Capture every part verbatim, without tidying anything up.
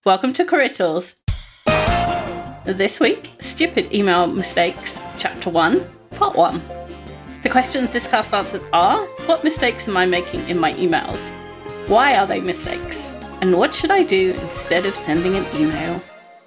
Welcome to Career Tools. This week, Stupid Email Mistakes, Chapter one, Part one. The questions this cast answers are: what mistakes am I making in my emails? Why are they mistakes? And what should I do instead of sending an email?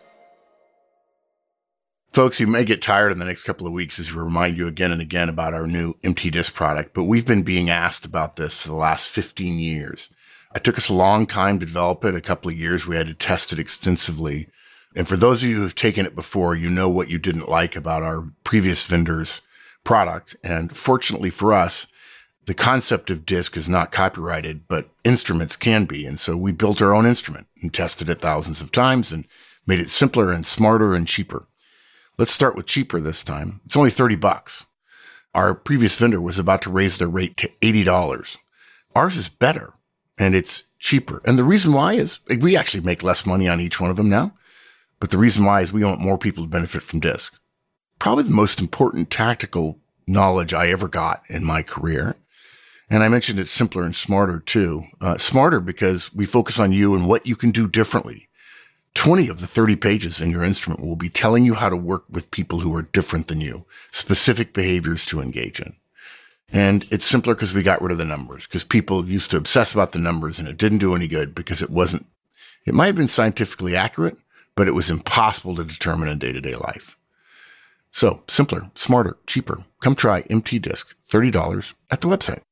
Folks, you may get tired in the next couple of weeks as we remind you again and again about our new Empty Disk product, but we've been being asked about this for the last fifteen years. It took us a long time to develop it, a couple of years. We had to test it extensively. And for those of you who have taken it before, you know what you didn't like about our previous vendor's product. And fortunately for us, the concept of disk is not copyrighted, but instruments can be. And so we built our own instrument and tested it thousands of times and made it simpler and smarter and cheaper. Let's start with cheaper this time. It's only thirty bucks. Our previous vendor was about to raise their rate to eighty dollars. Ours is better and it's cheaper. And the reason why is we actually make less money on each one of them now. But the reason why is we want more people to benefit from disk. Probably the most important tactical knowledge I ever got in my career. And I mentioned it's simpler and smarter too. Uh, smarter because we focus on you and what you can do differently. twenty of the thirty pages in your instrument will be telling you how to work with people who are different than you, specific behaviors to engage in. And it's simpler because we got rid of the numbers, because people used to obsess about the numbers and it didn't do any good because it wasn't, it might have been scientifically accurate, but it was impossible to determine in day-to-day life. So simpler, smarter, cheaper. Come try Empty Disk, thirty dollars at the website.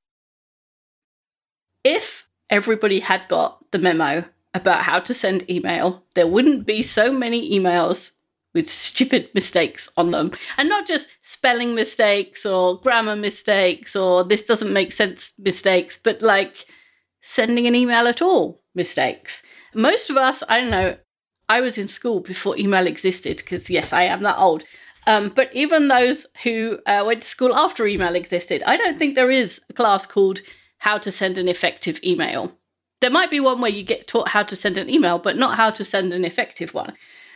If everybody had got the memo about how to send email, there wouldn't be so many emails with stupid mistakes on them. And not just spelling mistakes or grammar mistakes or this doesn't make sense mistakes, but like sending an email at all mistakes. Most of us, I don't know, I was in school before email existed because, yes, I am that old. Um, but even those who uh, went to school after email existed, I don't think there is a class called How to Send an Effective Email. There might be one where you get taught how to send an email, but not how to send an effective one.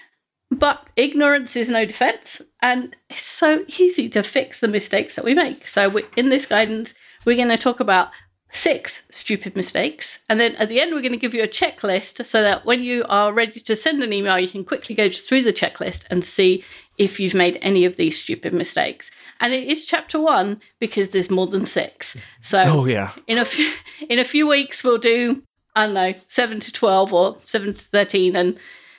But ignorance is no defense, and it's so easy to fix the mistakes that we make. So we, in this guidance, we're going to talk about six stupid mistakes. And then at the end, we're going to give you a checklist so that when you are ready to send an email, you can quickly go through the checklist and see if you've made any of these stupid mistakes. And it is chapter one because there's more than six. So oh, yeah. in a few, in a few weeks, we'll do, I don't know, seven to twelve or seven to thirteen. And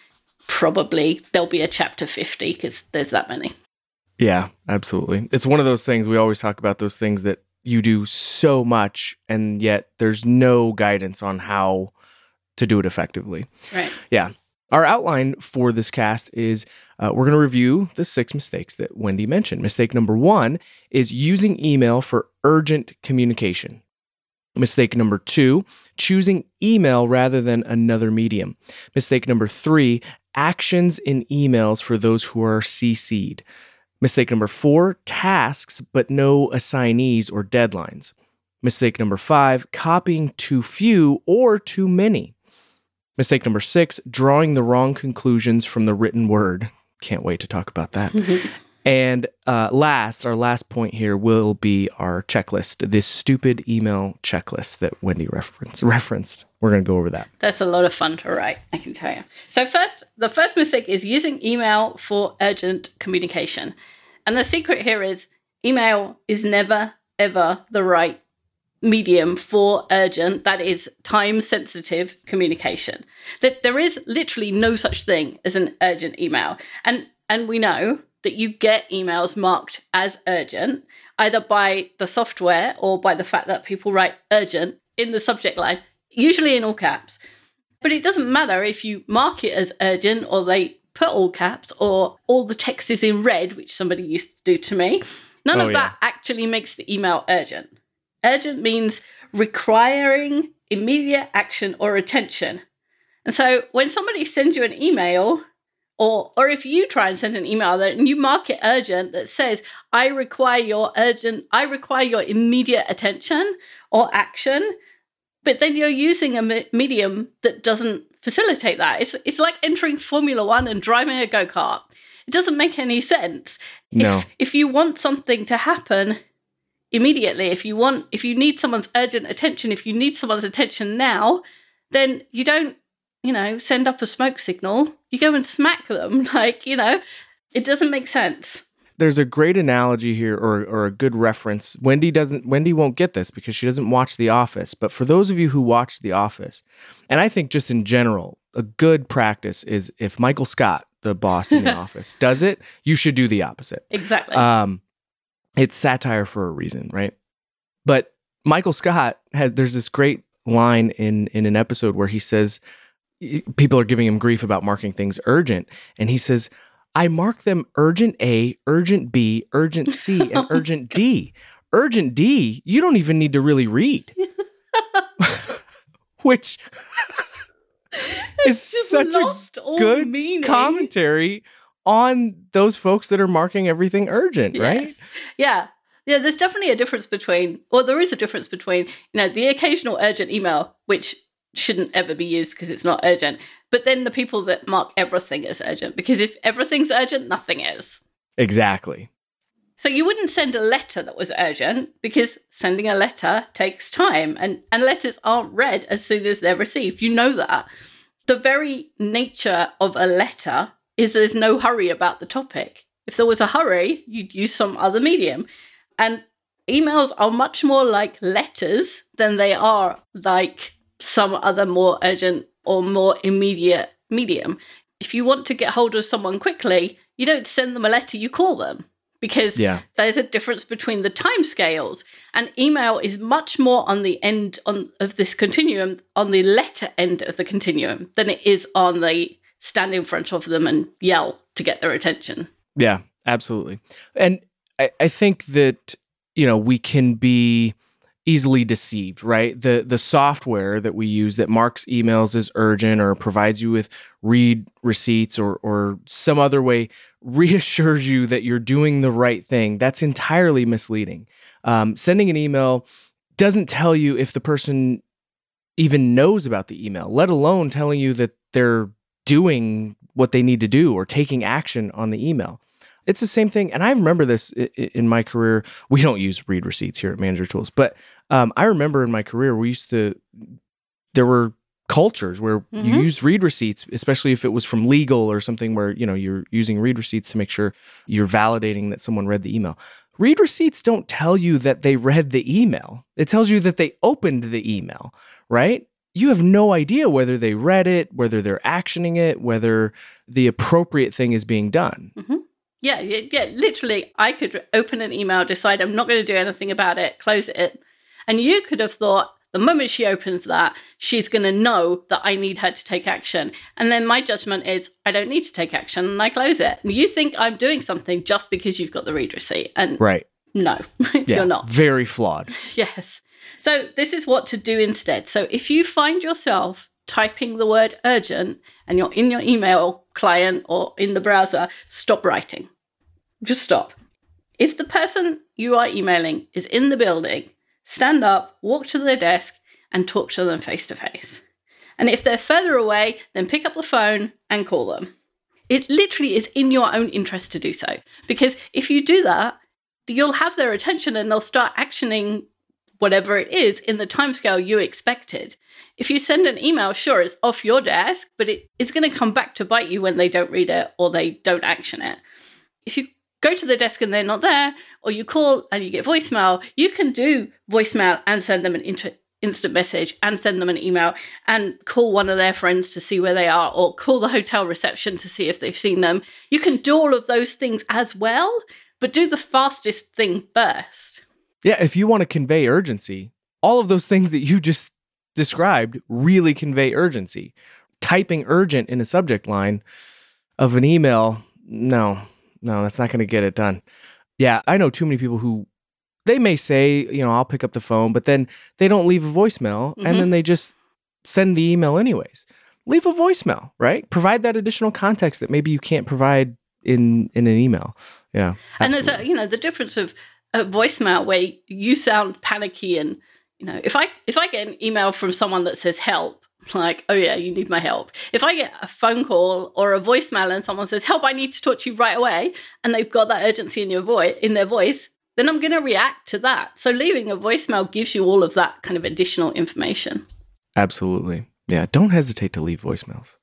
probably there'll be a chapter fifty because there's that many. Yeah, absolutely. It's one of those things, we always talk about those things that you do so much and yet there's no guidance on how to do it effectively. Right. Yeah. Our outline for this cast is uh, we're going to review the six mistakes that Wendy mentioned. Mistake number one is using email for urgent communication. Mistake number two, choosing email rather than another medium. Mistake number three, actions in emails for those who are C C'd. Mistake number four, tasks, but no assignees or deadlines. Mistake number five, copying too few or too many. Mistake number six, drawing the wrong conclusions from the written word. Can't wait to talk about that. And uh, last, our last point here will be our checklist, this stupid email checklist that Wendy reference, referenced. We're going to go over that. That's a lot of fun to write, I can tell you. So first, the first mistake is using email for urgent communication. And the secret here is email is never, ever the right medium for urgent, that is time-sensitive communication. That there is literally no such thing as an urgent email. And and we know that you get emails marked as urgent, either by the software or by the fact that people write urgent in the subject line, usually in all caps. But it doesn't matter if you mark it as urgent or they put all caps or all the text is in red, which somebody used to do to me. None oh, of yeah. that actually makes the email urgent. Urgent means requiring immediate action or attention. And so when somebody sends you an email, or or if you try and send an email that and you mark it urgent that says, I require your urgent, I require your immediate attention or action, but then you're using a me- medium that doesn't facilitate that. It's it's like entering Formula One and driving a go-kart. It doesn't make any sense. No. If, if you want something to happen immediately, if you want, if you need someone's urgent attention, if you need someone's attention now, then you don't you know, send up a smoke signal, you go and smack them. Like, you know, it doesn't make sense. There's a great analogy here, or or a good reference. Wendy doesn't Wendy won't get this because she doesn't watch The Office. But for those of you who watch The Office, and I think just in general, a good practice is if Michael Scott, the boss in The Office, does it, you should do the opposite. Exactly. Um, it's satire for a reason, right? But Michael Scott has there's this great line in in an episode where he says people are giving him grief about marking things urgent, and he says, I mark them urgent A, urgent B, urgent C, and oh urgent God. D. Urgent D, you don't even need to really read. Which is such a good meaning. Commentary on those folks that are marking everything urgent, yes. right? Yeah. Yeah, there's definitely a difference between, well, there is a difference between, you know, the occasional urgent email, which shouldn't ever be used because it's not urgent. But then the people that mark everything as urgent, because if everything's urgent, nothing is. Exactly. So you wouldn't send a letter that was urgent because sending a letter takes time and, and letters aren't read as soon as they're received. You know that. The very nature of a letter is there's no hurry about the topic. If there was a hurry, you'd use some other medium. And emails are much more like letters than they are like some other more urgent or more immediate medium. If you want to get hold of someone quickly, you don't send them a letter, you call them. Because yeah. there's a difference between the timescales. And email is much more on the end on, of this continuum, on the letter end of the continuum, than it is on the stand in front of them and yell to get their attention. Yeah, absolutely. And I, I think that, you know, we can be easily deceived, right? The the software that we use that marks emails as urgent or provides you with read receipts or or some other way reassures you that you're doing the right thing. That's entirely misleading. Um, sending an email doesn't tell you if the person even knows about the email, let alone telling you that they're doing what they need to do or taking action on the email. It's the same thing. And I remember this in my career. We don't use read receipts here at Manager Tools, but um, I remember in my career, we used to, there were cultures where mm-hmm. you used read receipts, especially if it was from legal or something where, you know, you're using read receipts to make sure you're validating that someone read the email. Read receipts don't tell you that they read the email. It tells you that they opened the email, right? You have no idea whether they read it, whether they're actioning it, whether the appropriate thing is being done. Mm-hmm. Yeah, yeah, literally, I could open an email, decide I'm not going to do anything about it, close it. And you could have thought, the moment she opens that, she's going to know that I need her to take action. And then my judgment is, I don't need to take action, and I close it. And you think I'm doing something just because you've got the read receipt. And right. no, yeah, you're not. Very flawed. Yes. So this is what to do instead. So if you find yourself typing the word urgent and you're in your email client or in the browser, stop writing. Just stop. If the person you are emailing is in the building, stand up, walk to their desk, and talk to them face to face. And if they're further away, then pick up the phone and call them. It literally is in your own interest to do so. Because if you do that, you'll have their attention and they'll start actioning whatever it is in the timescale you expected. If you send an email, sure, it's off your desk, but it, it's going to come back to bite you when they don't read it or they don't action it. If you go to the desk and they're not there, or you call and you get voicemail, you can do voicemail and send them an inter- instant message and send them an email and call one of their friends to see where they are or call the hotel reception to see if they've seen them. You can do all of those things as well, but do the fastest thing first. Yeah, if you want to convey urgency, all of those things that you just described really convey urgency. Typing urgent in a subject line of an email, no. No, that's not going to get it done. Yeah, I know too many people who, they may say, you know, I'll pick up the phone, but then they don't leave a voicemail, mm-hmm. and then they just send the email anyways. Leave a voicemail, right? Provide that additional context that maybe you can't provide in, in an email. Yeah, absolutely. And there's a, you know, the difference of a voicemail where you sound panicky and, you know, if I if I get an email from someone that says help, like, oh yeah, you need my help. If I get a phone call or a voicemail and someone says, help, I need to talk to you right away, and they've got that urgency in your voice, in their voice, then I'm going to react to that. So leaving a voicemail gives you all of that kind of additional information. Absolutely. Yeah, don't hesitate to leave voicemails.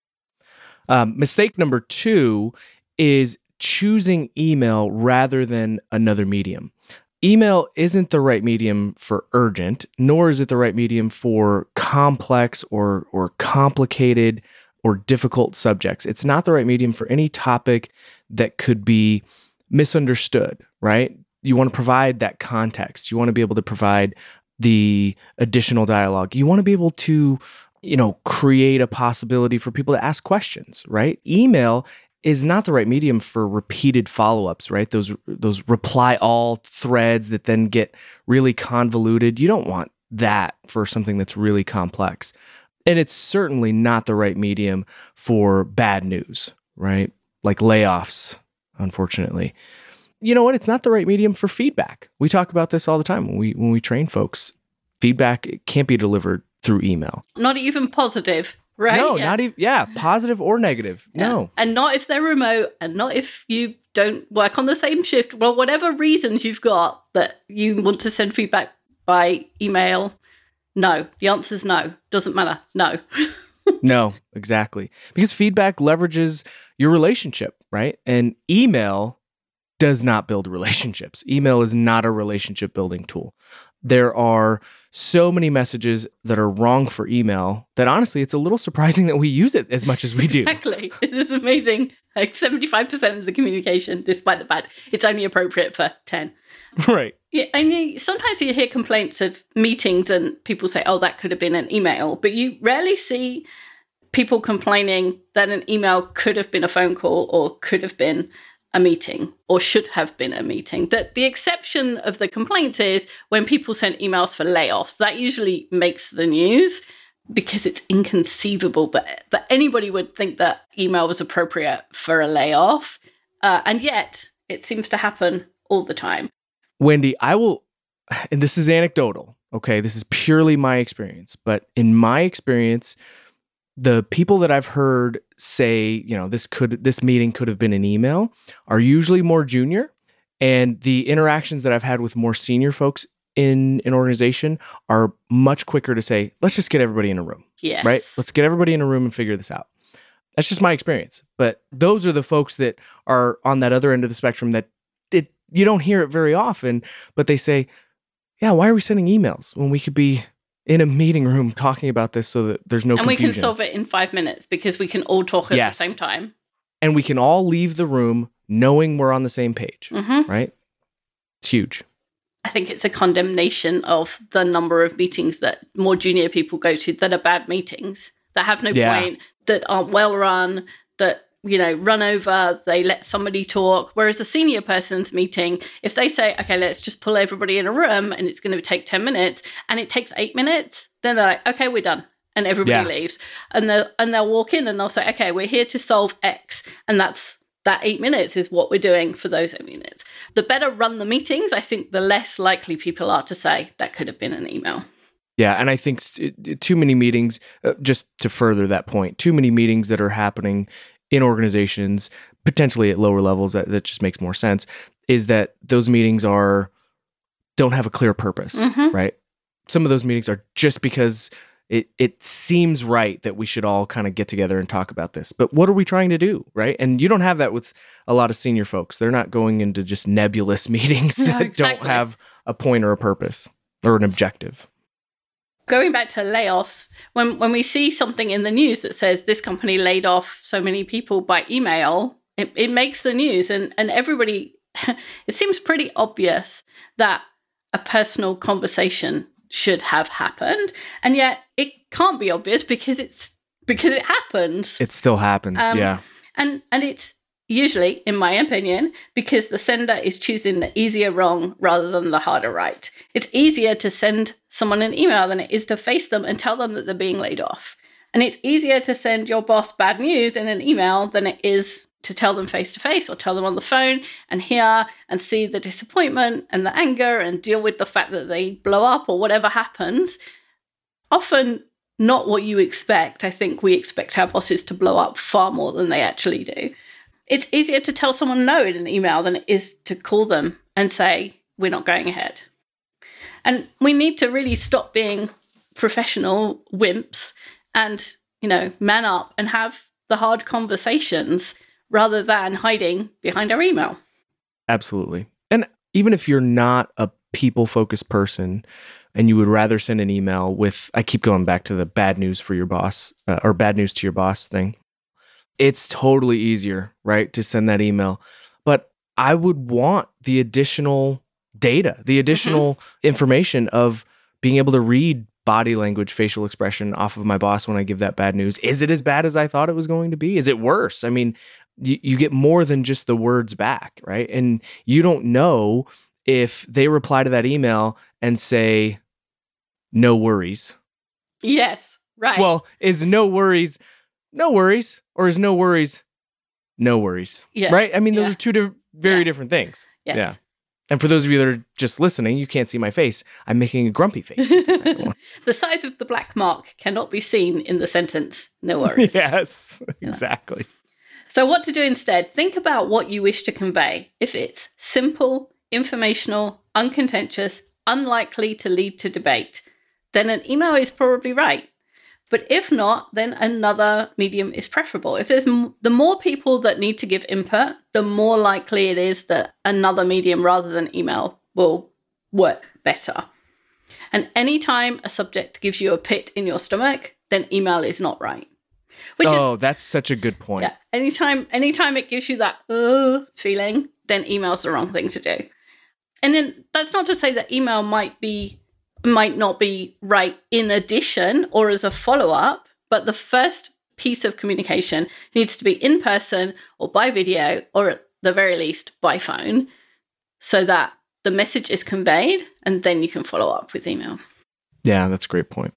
Um, mistake number two is choosing email rather than another medium. Email isn't the right medium for urgent, nor is it the right medium for complex or or complicated or difficult subjects. It's not the right medium for any topic that could be misunderstood, right? You want to provide that context. You want to be able to provide the additional dialogue. You want to be able to, you know, create a possibility for people to ask questions, right? Email is not the right medium for repeated follow-ups, right? Those those reply all threads that then get really convoluted. You don't want that for something that's really complex. And it's certainly not the right medium for bad news, right? Like layoffs, unfortunately. You know what? It's not the right medium for feedback. We talk about this all the time when we when we train folks. Feedback can't be delivered through email. Not even positive, right? No, yeah. not even, yeah, positive or negative. Yeah. No. And not if they're remote, and not if you don't work on the same shift. Well, whatever reasons you've got that you want to send feedback by email, no. The answer's no. Doesn't matter. No. No, exactly. Because feedback leverages your relationship, right? And email does not build relationships. Email is not a relationship building tool. There are so many messages that are wrong for email that honestly, it's a little surprising that we use it as much as we do. Exactly. It is amazing. Like seventy-five percent of the communication, despite the fact it's only appropriate for ten. Right. Yeah, and you, sometimes you hear complaints of meetings and people say, oh, that could have been an email. But you rarely see people complaining that an email could have been a phone call or could have been a meeting or should have been a meeting. That the exception of the complaints is when people send emails for layoffs. That usually makes the news because it's inconceivable but that anybody would think that email was appropriate for a layoff. Uh, and yet it seems to happen all the time. Wendy, I will, and this is anecdotal, okay? This is purely my experience, but in my experience, the people that I've heard say, you know, this could this meeting could have been an email are usually more junior, and the interactions that I've had with more senior folks in an organization are much quicker to say, let's just get everybody in a room. Yes. Right? Let's get everybody in a room and figure this out. That's just my experience. But those are the folks that are on that other end of the spectrum that it, you don't hear it very often, but they say, yeah, why are we sending emails when we could be in a meeting room talking about this so that there's no and confusion. we can solve it in five minutes because we can all talk at yes. the same time. And we can all leave the room knowing we're on the same page, mm-hmm. right? It's huge. I think it's a condemnation of the number of meetings that more junior people go to that are bad meetings, that have no yeah. point, that aren't well run, that, you know, run over, they let somebody talk. Whereas a senior person's meeting, if they say, okay, let's just pull everybody in a room and it's going to take ten minutes and it takes eight minutes, then they're like, okay, we're done. And everybody yeah. leaves. And they'll, and they'll walk in and they'll say, okay, we're here to solve X. And that's that eight minutes is what we're doing for those eight minutes. The better run the meetings, I think the less likely people are to say that could have been an email. Yeah, and I think st- too many meetings, uh, just to further that point, too many meetings that are happening in organizations, potentially at lower levels, that, that just makes more sense, is that those meetings are don't have a clear purpose, mm-hmm. right? Some of those meetings are just because it it seems right that we should all kind of get together and talk about this. But what are we trying to do, right? And you don't have that with a lot of senior folks. They're not going into just nebulous meetings no, that exactly. don't have a point or a purpose or an objective. Going back to layoffs, when, when we see something in the news that says this company laid off so many people by email, it, it makes the news. And, and everybody, it seems pretty obvious that a personal conversation should have happened. And yet it can't be obvious because it's because it happens. It still happens, um, yeah. And and it's usually, in my opinion, because the sender is choosing the easier wrong rather than the harder right. It's easier to send someone an email than it is to face them and tell them that they're being laid off. And it's easier to send your boss bad news in an email than it is to tell them face-to-face or tell them on the phone and hear and see the disappointment and the anger and deal with the fact that they blow up or whatever happens. Often not what you expect. I think we expect our bosses to blow up far more than they actually do. It's easier to tell someone no in an email than it is to call them and say, we're not going ahead. And we need to really stop being professional wimps and, you know, man up and have the hard conversations rather than hiding behind our email. Absolutely. And even if you're not a people-focused person and you would rather send an email with, I keep going back to the bad news for your boss uh, or bad news to your boss thing, it's totally easier, right, to send that email. But I would want the additional data, the additional mm-hmm. information of being able to read body language, facial expression off of my boss when I give that bad news. Is it as bad as I thought it was going to be? Is it worse? I mean, you, you get more than just the words back, right? And you don't know if they reply to that email and say, no worries. Yes, right. Well, is no worries, no worries, or is no worries, no worries? Yes. Right? I mean, those yeah. are two di- very yeah. different things. Yes. Yeah. And for those of you that are just listening, you can't see my face. I'm making a grumpy face with the second one. The size of the black mark cannot be seen in the sentence. No worries. Yes, exactly. So what to do instead? Think about what you wish to convey. If it's simple, informational, uncontentious, unlikely to lead to debate, then an email is probably right. But if not, then another medium is preferable. If there's m- the more people that need to give input, the more likely it is that another medium rather than email will work better. And anytime a subject gives you a pit in your stomach, then email is not right. Which oh, is, that's such a good point. Yeah. Anytime, anytime it gives you that uh, feeling, then email's the wrong thing to do. And then that's not to say that email might be might not be right in addition or as a follow-up, but the first piece of communication needs to be in person or by video or at the very least by phone so that the message is conveyed and then you can follow up with email. Yeah, that's a great point.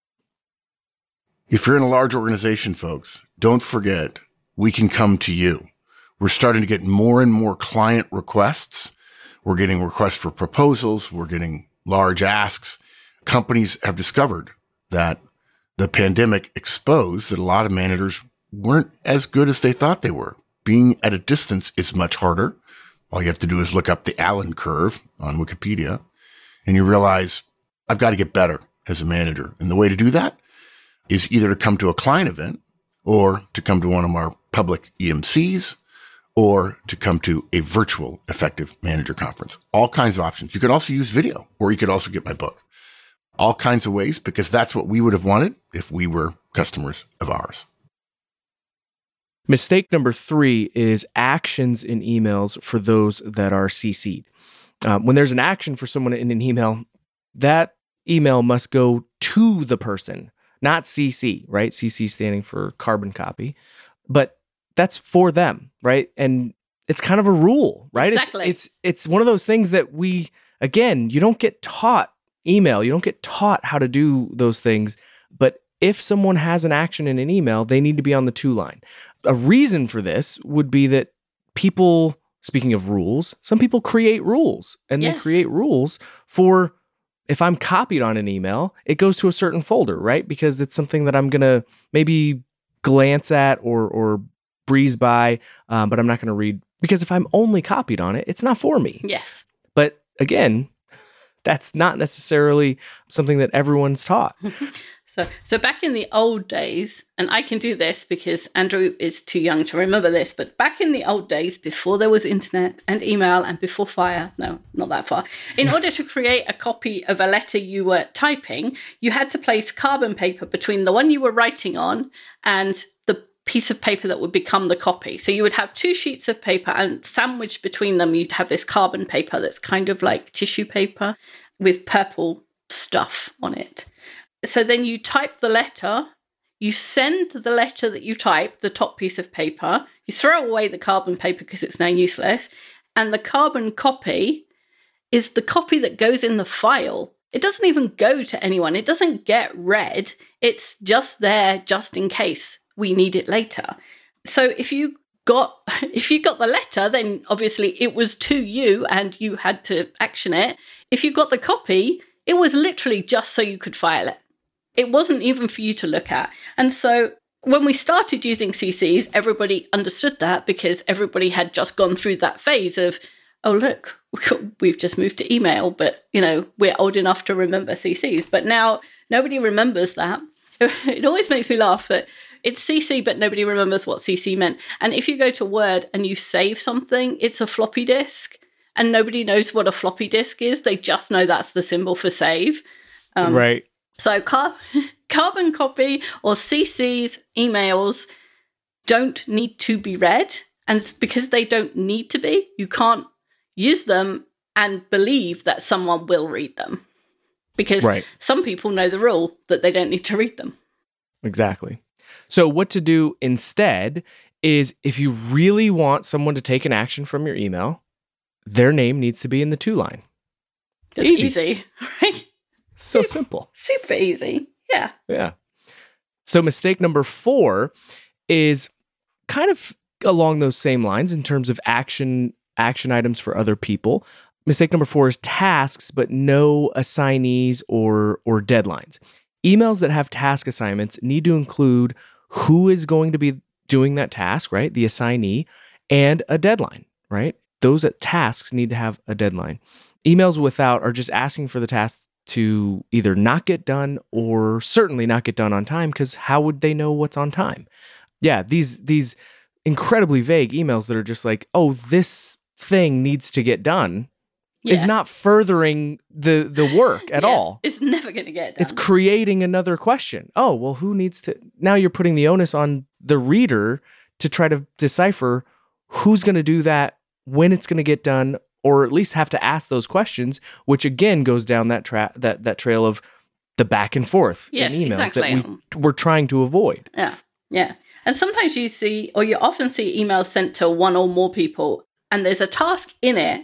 If you're in a large organization, folks, don't forget, we can come to you. We're starting to get more and more client requests. We're getting requests for proposals. We're getting large asks. Companies have discovered that the pandemic exposed that a lot of managers weren't as good as they thought they were. Being at a distance is much harder. All you have to do is look up the Allen curve on Wikipedia, and you realize I've got to get better as a manager. And the way to do that is either to come to a client event or to come to one of our public E M Cs or to come to a virtual effective manager conference. All kinds of options. You could also use video, or you could also get my book. All kinds of ways, because that's what we would have wanted if we were customers of ours. Mistake number three is actions in emails for those that are C C'd. Um, when there's an action for someone in an email, that email must go to the person, not C C, right? C C standing for carbon copy, but that's for them, right? And it's kind of a rule, right? Exactly. It's, it's, it's one of those things that we, again, you don't get taught email. You don't get taught how to do those things. But if someone has an action in an email, they need to be on the to line. A reason for this would be that people, speaking of rules, some people create rules and yes. they create rules for if I'm copied on an email, it goes to a certain folder, right? Because it's something that I'm going to maybe glance at or, or breeze by, um, but I'm not going to read because if I'm only copied on it, it's not for me. Yes. But again, that's not necessarily something that everyone's taught. So, so back in the old days, and I can do this because Andrew is too young to remember this, but back in the old days, before there was internet and email and before fire, no, not that far, in order to create a copy of a letter you were typing, you had to place carbon paper between the one you were writing on and the piece of paper that would become the copy. So you would have two sheets of paper and sandwiched between them, you'd have this carbon paper that's kind of like tissue paper with purple stuff on it. So then you type the letter, you send the letter that you type, the top piece of paper, you throw away the carbon paper because it's now useless, and the carbon copy is the copy that goes in the file. It doesn't even go to anyone. It doesn't get read. It's just there just in case we need it later. So if you got if you got the letter, then obviously it was to you and you had to action it. If you got the copy, it was literally just so you could file it. It wasn't even for you to look at. And so when we started using C Cs, everybody understood that because everybody had just gone through that phase of, oh, look, we've just moved to email, but, you know, we're old enough to remember C Cs. But now nobody remembers that. it always makes me laugh that it's C C, but nobody remembers what C C meant. And if you go to Word and you save something, it's a floppy disk, and nobody knows what a floppy disk is. They just know that's the symbol for save. Um, right. So car- carbon copy or C C's emails don't need to be read. And because they don't need to be, you can't use them and believe that someone will read them. Because right. some people know the rule that they don't need to read them. Exactly. So what to do instead is if you really want someone to take an action from your email, their name needs to be in the to line. It's easy, easy right? So super, simple. Super easy. Yeah. Yeah. So mistake number four is kind of along those same lines in terms of action action items for other people. Mistake number four is tasks, but no assignees or or deadlines. Emails that have task assignments need to include who is going to be doing that task, right? The assignee, and a deadline, right? Those tasks need to have a deadline. Emails without are just asking for the task to either not get done or certainly not get done on time, because how would they know what's on time? Yeah, these these incredibly vague emails that are just like, oh, this thing needs to get done, yeah. is not furthering the the work at yeah, all. It's never going to get done. It's creating another question. Oh, well, who needs to... Now you're putting the onus on the reader to try to decipher who's going to do that, when it's going to get done, or at least have to ask those questions, which again goes down that tra- that that trail of the back and forth yes, in emails exactly. that we, we're trying to avoid. Yeah, yeah. And sometimes you see, or you often see emails sent to one or more people, and there's a task in it.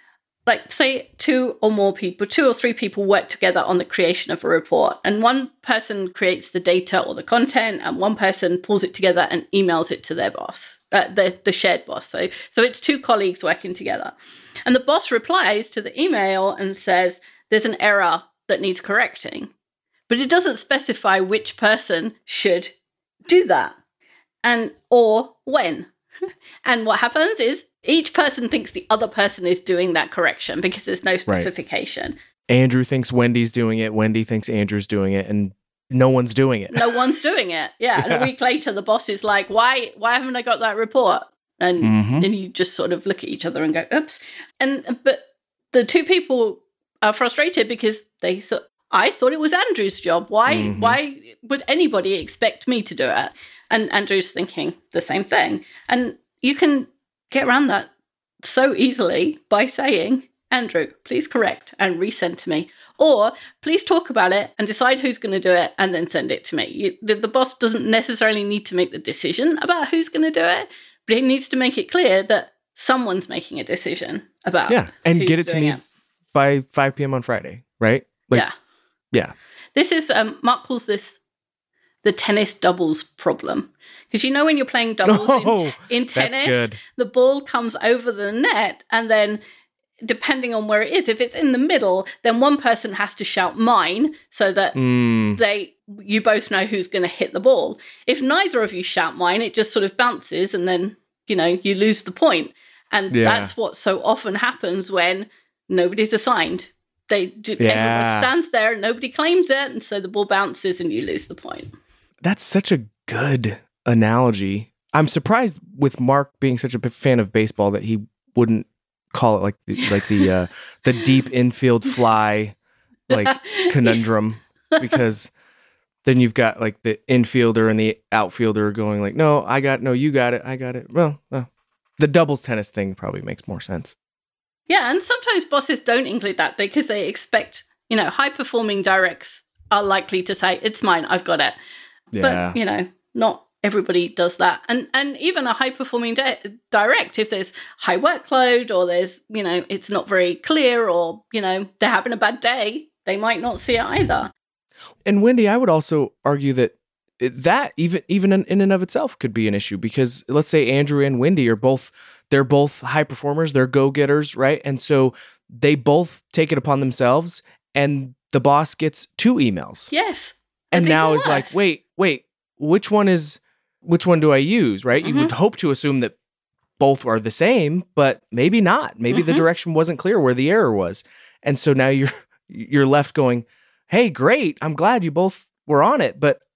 Like, say, two or more people, two or three people work together on the creation of a report, and one person creates the data or the content, and one person pulls it together and emails it to their boss, uh, the, the shared boss. So, so it's two colleagues working together. And the boss replies to the email and says, there's an error that needs correcting. But it doesn't specify which person should do that, and or when. And what happens is each person thinks the other person is doing that correction because there's no specification. Right. Andrew thinks Wendy's doing it. Wendy thinks Andrew's doing it, and no one's doing it. No one's doing it. Yeah. yeah. And a week later, the boss is like, why, why haven't I got that report? And mm-hmm. then you just sort of look at each other and go, oops. And, but the two people are frustrated because they thought, I thought it was Andrew's job. Why, mm-hmm. why would anybody expect me to do it? And Andrew's thinking the same thing. And you can get around that so easily by saying, Andrew, please correct and resend to me. Or please talk about it and decide who's going to do it and then send it to me. You, the, the boss doesn't necessarily need to make the decision about who's going to do it, but he needs to make it clear that someone's making a decision about yeah, and who's get it to me it. by five p.m. on Friday, right? Like, yeah. Yeah. This is, um, Mark calls this the tennis doubles problem. Because you know when you're playing doubles oh, in, in tennis, the ball comes over the net, and then depending on where it is, if it's in the middle, then one person has to shout mine so that mm. they you both know who's going to hit the ball. If neither of you shout mine, it just sort of bounces, and then, you know, you lose the point. And yeah. that's what so often happens when nobody's assigned. They do, yeah. everyone stands there and nobody claims it, and so the ball bounces and you lose the point. That's such a good analogy. I'm surprised with Mark being such a big fan of baseball that he wouldn't call it like the, like the uh, the deep infield fly like conundrum, because then you've got like the infielder and the outfielder going like, no, I got no, you got it, I got it. Well, well, the doubles tennis thing probably makes more sense. Yeah, and sometimes bosses don't include that because they expect, you know, high-performing directs are likely to say, it's mine, I've got it. Yeah. But, you know, not everybody does that. And and even a high-performing de- direct, if there's high workload or there's, you know, it's not very clear, or, you know, they're having a bad day, they might not see it either. And Wendy, I would also argue that that even even in, in and of itself could be an issue, because let's say Andrew and Wendy are both, they're both high performers, they're go-getters, right? And so they both take it upon themselves, and the boss gets two emails. Yes. And now is like, wait, wait, which one is, which one do I use, right? Mm-hmm. You would hope to assume that both are the same, but maybe not. Maybe mm-hmm. the direction wasn't clear where the error was. And so now you're you're left going, hey, great, I'm glad you both were on it, but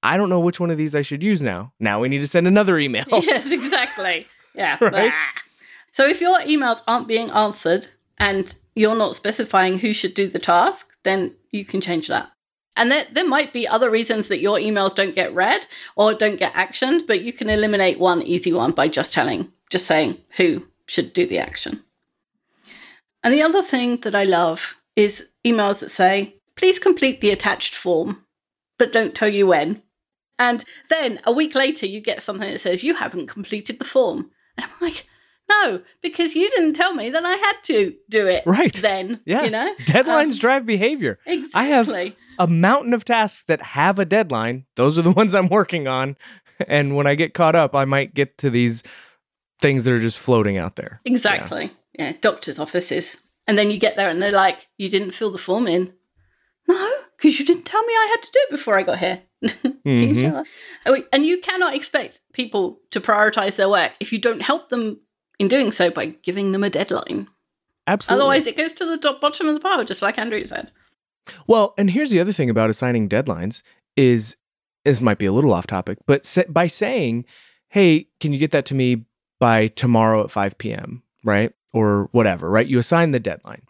I don't know which one of these I should use now. Now we need to send another email. Yes, exactly. Yeah. Right? So if your emails aren't being answered and you're not specifying who should do the task, then you can change that. And there, there might be other reasons that your emails don't get read or don't get actioned, but you can eliminate one easy one by just telling, just saying who should do the action. And the other thing that I love is emails that say, please complete the attached form, but don't tell you when. And then a week later, you get something that says, you haven't completed the form. And I'm like, no, because you didn't tell me that I had to do it right then. Yeah. You know? Deadlines um, drive behavior. Exactly. I have a mountain of tasks that have a deadline. Those are the ones I'm working on. And when I get caught up, I might get to these things that are just floating out there. Exactly. Yeah. yeah. Doctor's offices. And then you get there and they're like, you didn't fill the form in. No, because you didn't tell me I had to do it before I got here. mm-hmm. And you cannot expect people to prioritize their work if you don't help them in doing so by giving them a deadline. Absolutely. Otherwise, it goes to the top, bottom of the pile, just like Andrew said. Well, and here's the other thing about assigning deadlines is, this might be a little off topic, but by saying, hey, can you get that to me by tomorrow at five p.m., right? Or whatever, right? You assign the deadline.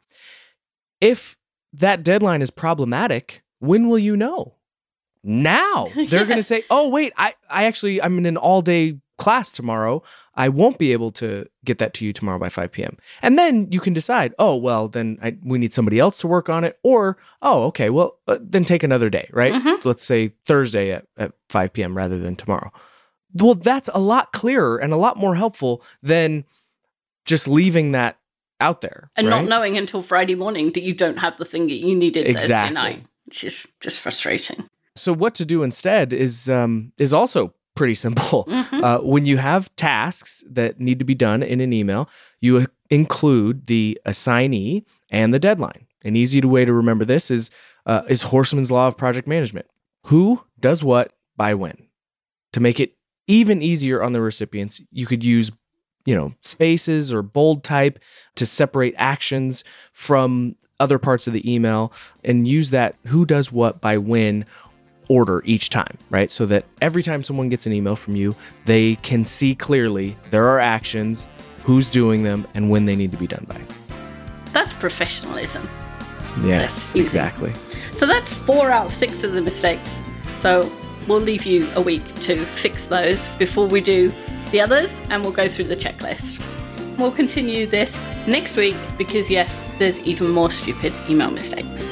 If that deadline is problematic, when will you know? Now. They're yes. going to say, oh, wait, I, I actually, I'm in an all-day class tomorrow. I won't be able to get that to you tomorrow by five p.m. And then you can decide, oh, well, then I, we need somebody else to work on it. Or, oh, okay, well, uh, then take another day, right? Mm-hmm. Let's say Thursday at, at five p.m. rather than tomorrow. Well, that's a lot clearer and a lot more helpful than just leaving that out there. And right? not knowing until Friday morning that you don't have the thing that you needed exactly. Thursday night, which is just frustrating. So what to do instead is um, is also pretty simple. Mm-hmm. Uh, when you have tasks that need to be done in an email, you include the assignee and the deadline. An easy way to remember this is uh, is Horstman's Law of Project Management. Who does what by when? To make it even easier on the recipients, you could use, you know, spaces or bold type to separate actions from other parts of the email and use that who does what by when order each time, right? So that every time someone gets an email from you, they can see clearly there are actions, who's doing them, and when they need to be done by. That's professionalism. Yes, exactly. So that's four out of six of the mistakes. So we'll leave you a week to fix those before we do the others, and we'll go through the checklist. We'll continue this next week because, yes, there's even more stupid email mistakes.